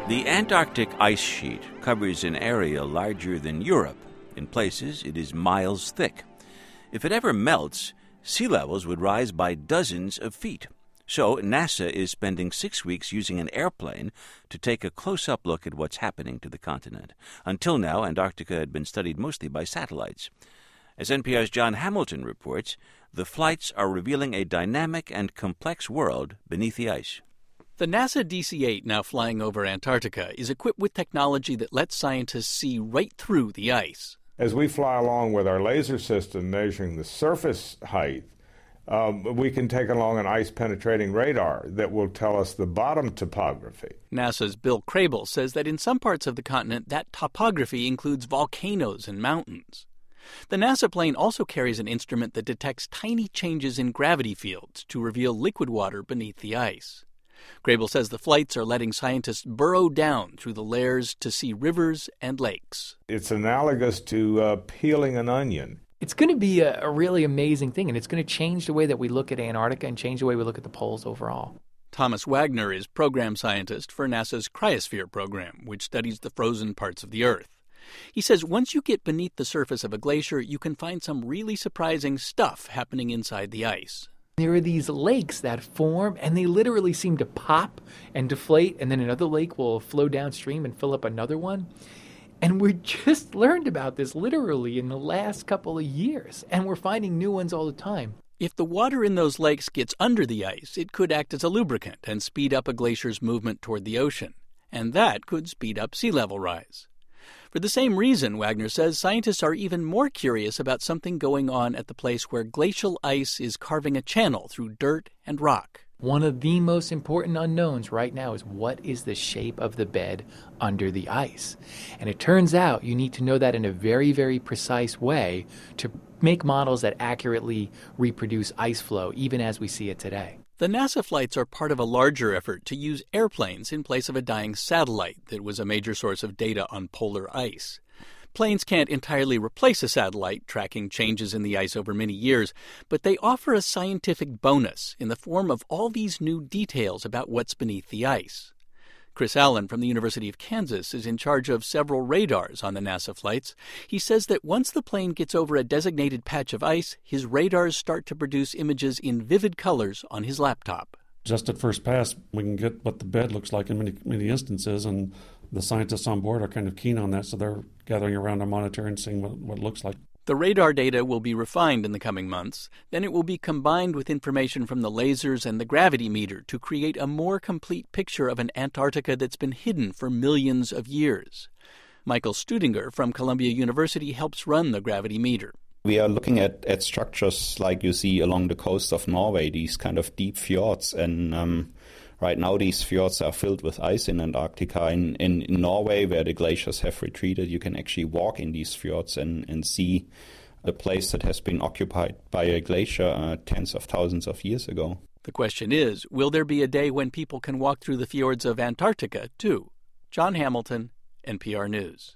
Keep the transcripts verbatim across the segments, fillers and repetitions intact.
The Antarctic ice sheet covers an area larger than Europe. In places, it is miles thick. If it ever melts, sea levels would rise by dozens of feet. So NASA is spending six weeks using an airplane to take a close-up look at what's happening to the continent. Until now, Antarctica had been studied mostly by satellites. As N P R's John Hamilton reports, the flights are revealing a dynamic and complex world beneath the ice. The NASA D C eight, now flying over Antarctica, is equipped with technology that lets scientists see right through the ice. As we fly along with our laser system measuring the surface height, um, we can take along an ice-penetrating radar that will tell us the bottom topography. NASA's Bill Crable says that in some parts of the continent, that topography includes volcanoes and mountains. The NASA plane also carries an instrument that detects tiny changes in gravity fields to reveal liquid water beneath the ice. Crable says the flights are letting scientists burrow down through the layers to see rivers and lakes. It's analogous to uh, peeling an onion. It's going to be a, a really amazing thing, and it's going to change the way that we look at Antarctica and change the way we look at the poles overall. Thomas Wagner is program scientist for NASA's Cryosphere program, which studies the frozen parts of the Earth. He says once you get beneath the surface of a glacier, you can find some really surprising stuff happening inside the ice. There are these lakes that form, and they literally seem to pop and deflate, and then another lake will flow downstream and fill up another one. And we just learned about this literally in the last couple of years, and we're finding new ones all the time. If the water in those lakes gets under the ice, it could act as a lubricant and speed up a glacier's movement toward the ocean. And that could speed up sea level rise. For the same reason, Wagner says, scientists are even more curious about something going on at the place where glacial ice is carving a channel through dirt and rock. One of the most important unknowns right now is what is the shape of the bed under the ice. And it turns out you need to know that in a very, very precise way to make models that accurately reproduce ice flow, even as we see it today. The NASA flights are part of a larger effort to use airplanes in place of a dying satellite that was a major source of data on polar ice. Planes can't entirely replace a satellite tracking changes in the ice over many years, but they offer a scientific bonus in the form of all these new details about what's beneath the ice. Chris Allen from the University of Kansas is in charge of several radars on the NASA flights. He says that once the plane gets over a designated patch of ice, his radars start to produce images in vivid colors on his laptop. Just at first pass, we can get what the bed looks like in many, many instances, and the scientists on board are kind of keen on that, so they're gathering around a monitor and seeing what, what it looks like. The radar data will be refined in the coming months. Then it will be combined with information from the lasers and the gravity meter to create a more complete picture of an Antarctica that's been hidden for millions of years. Michael Studinger from Columbia University helps run the gravity meter. We are looking at, at structures like you see along the coast of Norway, these kind of deep fjords. And um, right now these fjords are filled with ice in Antarctica. In, in, in Norway, where the glaciers have retreated, you can actually walk in these fjords and, and see a place that has been occupied by a glacier uh, tens of thousands of years ago. The question is, will there be a day when people can walk through the fjords of Antarctica, too? John Hamilton, N P R News.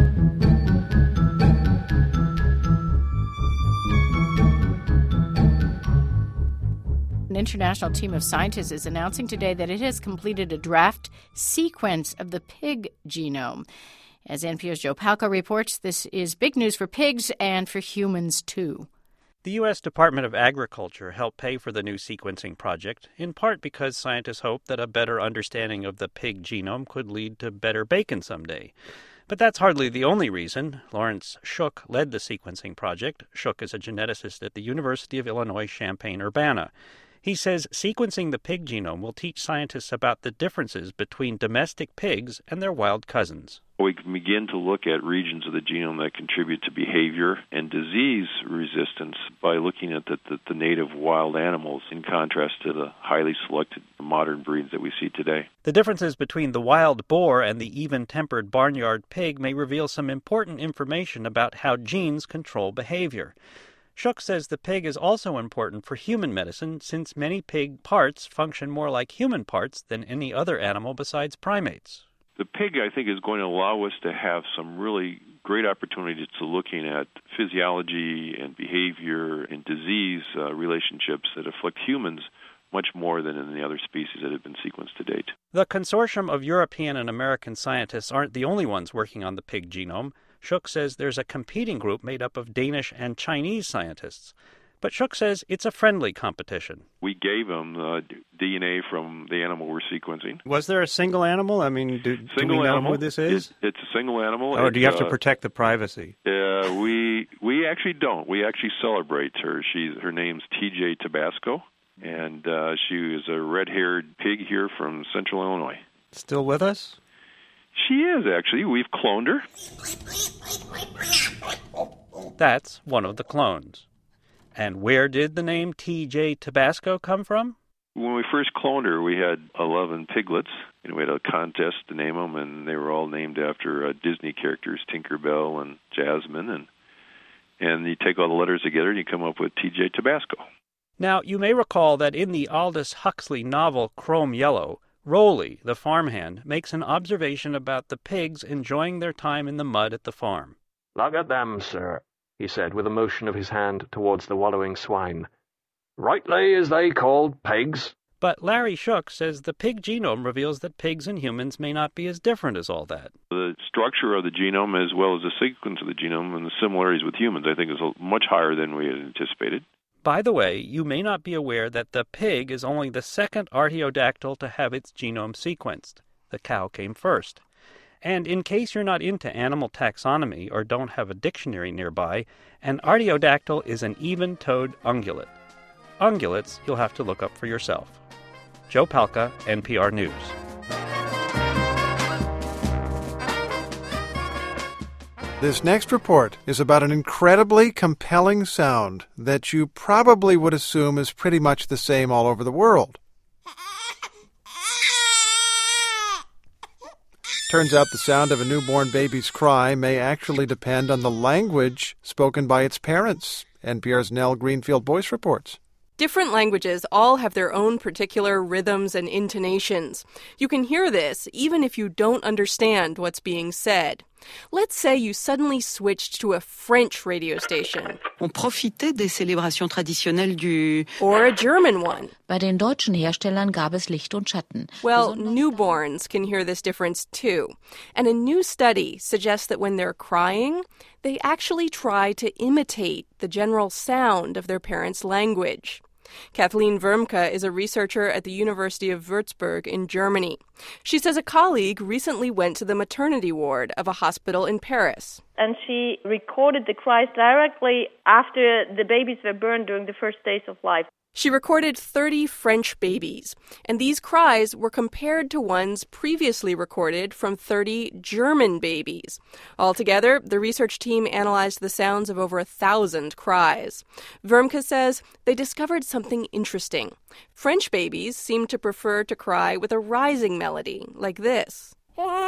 An international team of scientists is announcing today that it has completed a draft sequence of the pig genome. As N P R's Joe Palca reports, this is big news for pigs and for humans, too. The U S Department of Agriculture helped pay for the new sequencing project, in part because scientists hope that a better understanding of the pig genome could lead to better bacon someday. But that's hardly the only reason. Lawrence Shook led the sequencing project. Shook is a geneticist at the University of Illinois Champaign-Urbana. He says sequencing the pig genome will teach scientists about the differences between domestic pigs and their wild cousins. We can begin to look at regions of the genome that contribute to behavior and disease resistance by looking at the, the, the native wild animals in contrast to the highly selected modern breeds that we see today. The differences between the wild boar and the even-tempered barnyard pig may reveal some important information about how genes control behavior. Shook says the pig is also important for human medicine since many pig parts function more like human parts than any other animal besides primates. The pig, I think, is going to allow us to have some really great opportunities to looking at physiology and behavior and disease uh, relationships that afflict humans much more than in the other species that have been sequenced to date. The consortium of European and American scientists aren't the only ones working on the pig genome. Shook says there's a competing group made up of Danish and Chinese scientists. But Shook says it's a friendly competition. We gave them uh, D N A from the animal we're sequencing. Was there a single animal? I mean, do, single do we know animal. who this is? It, it's a single animal. Or do you have uh, to protect the privacy? Uh, we we actually don't. We actually celebrate her. She's her name's T J Tabasco, and uh, she is a red-haired pig here from Central Illinois. Still with us? She is, actually. We've cloned her. That's one of the clones. And where did the name T J Tabasco come from? When we first cloned her, we had eleven piglets, and we had a contest to name them, and they were all named after uh, Disney characters, Tinkerbell and Jasmine, and and you take all the letters together and you come up with T J Tabasco. Now, you may recall that in the Aldous Huxley novel Chrome Yellow, Rolly, the farmhand, makes an observation about the pigs enjoying their time in the mud at the farm. "Look at them, sir," he said with a motion of his hand towards the wallowing swine. "Rightly is they called pigs." But Larry Shook says the pig genome reveals that pigs and humans may not be as different as all that. The structure of the genome as well as the sequence of the genome and the similarities with humans, I think, is much higher than we had anticipated. By the way, you may not be aware that the pig is only the second artiodactyl to have its genome sequenced. The cow came first. And in case you're not into animal taxonomy or don't have a dictionary nearby, an artiodactyl is an even-toed ungulate. Ungulates you'll have to look up for yourself. Joe Palca, N P R News. This next report is about an incredibly compelling sound that you probably would assume is pretty much the same all over the world. Turns out the sound of a newborn baby's cry may actually depend on the language spoken by its parents. N P R's Nell Greenfield Voice reports. Different languages all have their own particular rhythms and intonations. You can hear this even if you don't understand what's being said. Let's say you suddenly switched to a French radio station. On profitait des célébrations traditionnelles du... Or a German one. Bei den deutschen Herstellern gab es Licht und Schatten. Well, newborns can hear this difference too. And a new study suggests that when they're crying, they actually try to imitate the general sound of their parents' language. Kathleen Wormke is a researcher at the University of Würzburg in Germany. She says a colleague recently went to the maternity ward of a hospital in Paris. And she recorded the cries directly after the babies were born during the first days of life. She recorded thirty French babies, and these cries were compared to ones previously recorded from thirty German babies. Altogether, the research team analyzed the sounds of over a thousand cries. Wormke says they discovered something interesting. French babies seem to prefer to cry with a rising melody, like this.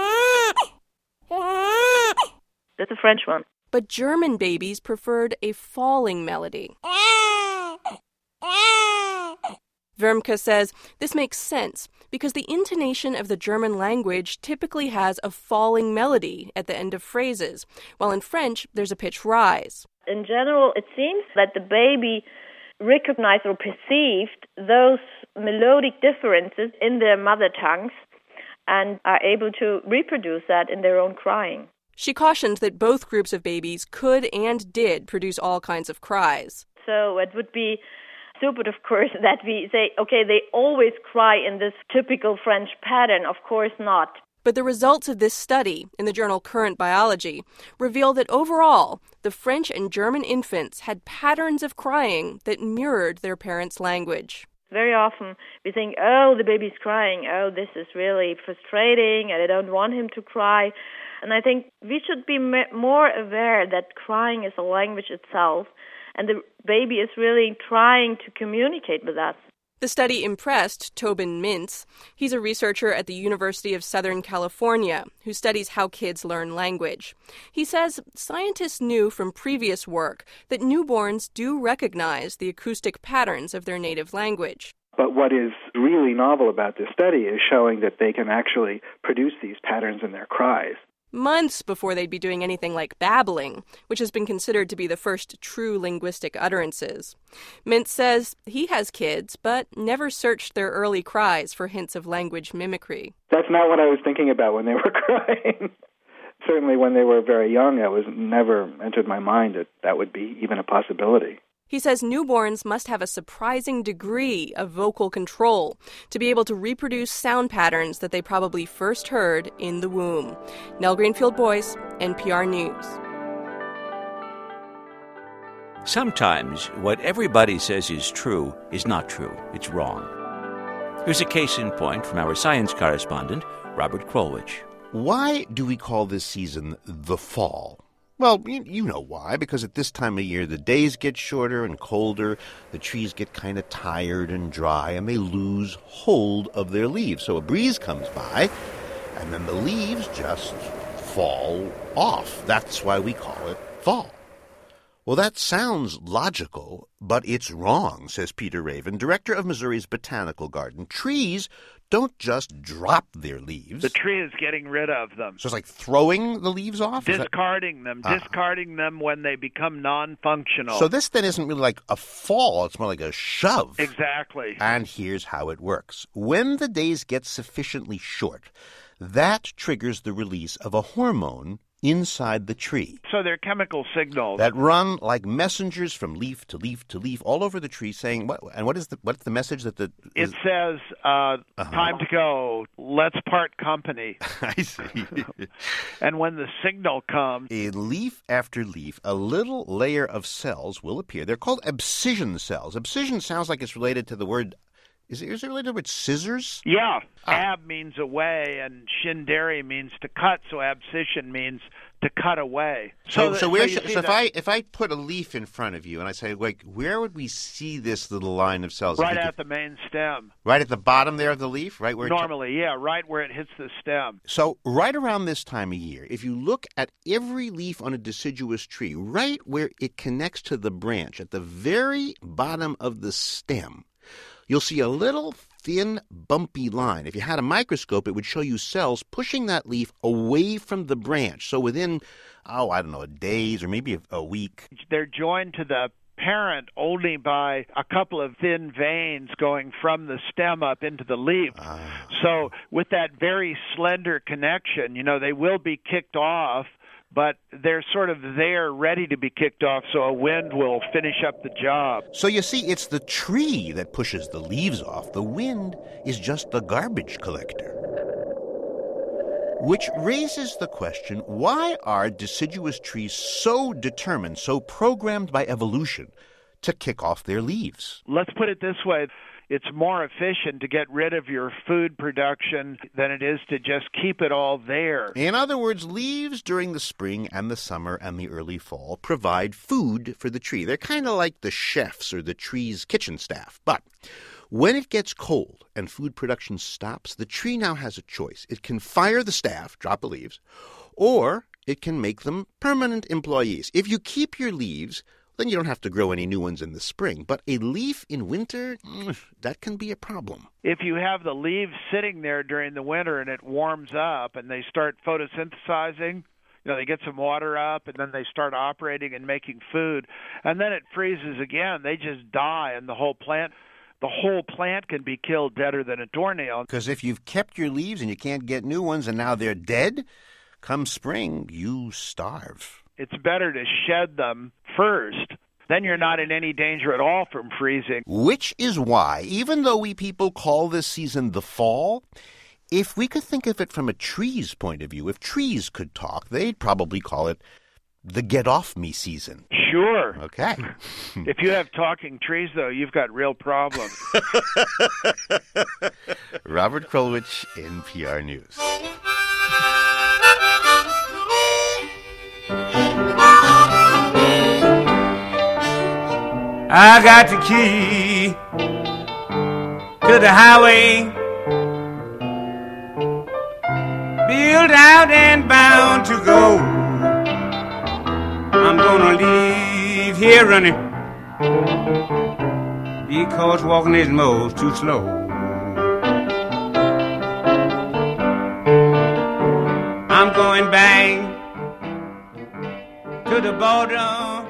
That's a French one. But German babies preferred a falling melody. Wormke says this makes sense because the intonation of the German language typically has a falling melody at the end of phrases, while in French there's a pitch rise. In general, it seems that the baby recognized or perceived those melodic differences in their mother tongues and are able to reproduce that in their own crying. She cautioned that both groups of babies could and did produce all kinds of cries. So it would be stupid, of course, that we say, okay, they always cry in this typical French pattern. Of course not. But the results of this study in the journal Current Biology reveal that overall, the French and German infants had patterns of crying that mirrored their parents' language. Very often we think, oh, the baby's crying. Oh, this is really frustrating and I don't want him to cry. And I think we should be more aware that crying is a language itself. And the baby is really trying to communicate with us. The study impressed Tobin Mintz. He's a researcher at the University of Southern California who studies how kids learn language. He says scientists knew from previous work that newborns do recognize the acoustic patterns of their native language. But what is really novel about this study is showing that they can actually produce these patterns in their cries. months before they'd be doing anything like babbling, which has been considered to be the first true linguistic utterances. Mintz says he has kids, but never searched their early cries for hints of language mimicry. That's not what I was thinking about when they were crying. Certainly when they were very young, it was never entered my mind that that would be even a possibility. He says newborns must have a surprising degree of vocal control to be able to reproduce sound patterns that they probably first heard in the womb. Nell Greenfield-Boyce, N P R News. Sometimes what everybody says is true is not true. It's wrong. Here's a case in point from our science correspondent, Robert Krulwich. Why do we call this season the fall? Well, you know why. Because at this time of year, the days get shorter and colder, the trees get kind of tired and dry, and they lose hold of their leaves. So a breeze comes by, and then the leaves just fall off. That's why we call it fall. Well, that sounds logical, but it's wrong, says Peter Raven, director of Missouri's Botanical Garden. Trees don't just drop their leaves. The tree is getting rid of them. So it's like throwing the leaves off? Discarding them. Uh-huh. Discarding them when they become non-functional. So this then isn't really like a fall. It's more like a shove. Exactly. And here's how it works. When the days get sufficiently short, that triggers the release of a hormone inside the tree. So they're chemical signals that run like messengers from leaf to leaf to leaf all over the tree, saying what? And what is the what's the message that the? It says, uh, uh-huh. "Time to go. Let's part company." I see. And when the signal comes, in leaf after leaf, a little layer of cells will appear. They're called abscission cells. Abscission sounds like it's related to the word. Is it, is it related with scissors? Yeah. Ah. Ab means away, and shinderi means to cut, so abscission means to cut away. So, so, that, so, where so, should, so if I if I put a leaf in front of you and I say, like, where would we see this little line of cells? Right at could, the main stem. Right at the bottom there of the leaf, right where normally, t- yeah, right where it hits the stem. So right around this time of year, if you look at every leaf on a deciduous tree, right where it connects to the branch at the very bottom of the stem, you'll see a little thin, bumpy line. If you had a microscope, it would show you cells pushing that leaf away from the branch. So within, oh, I don't know, days or maybe a, a week. They're joined to the parent only by a couple of thin veins going from the stem up into the leaf. Uh. So with that very slender connection, you know, they will be kicked off, but they're sort of there ready to be kicked off, so a wind will finish up the job. So you see, it's the tree that pushes the leaves off. The wind is just the garbage collector. Which raises the question, why are deciduous trees so determined, so programmed by evolution to kick off their leaves? Let's put it this way. It's more efficient to get rid of your food production than it is to just keep it all there. In other words, leaves during the spring and the summer and the early fall provide food for the tree. They're kind of like the chefs or the tree's kitchen staff. But when it gets cold and food production stops, the tree now has a choice. It can fire the staff, drop the leaves, or it can make them permanent employees. If you keep your leaves, then you don't have to grow any new ones in the spring. But a leaf in winter, that can be a problem. If you have the leaves sitting there during the winter and it warms up and they start photosynthesizing, you know, they get some water up and then they start operating and making food, and then it freezes again, they just die, and the whole plant the whole plant can be killed deader than a doornail. Because if you've kept your leaves and you can't get new ones and now they're dead, come spring, you starve. It's better to shed them first. Then you're not in any danger at all from freezing. Which is why, even though we people call this season the fall, if we could think of it from a tree's point of view, if trees could talk, they'd probably call it the get-off-me season. Sure. Okay. If you have talking trees, though, you've got real problems. Robert Krulwich, N P R News. I got the key to the highway, built out and bound to go. I'm gonna leave here running because walking is most too slow. I'm going back to the border.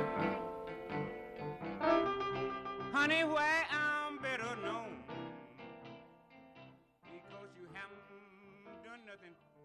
Honey, where I'm better known, because you haven't done nothing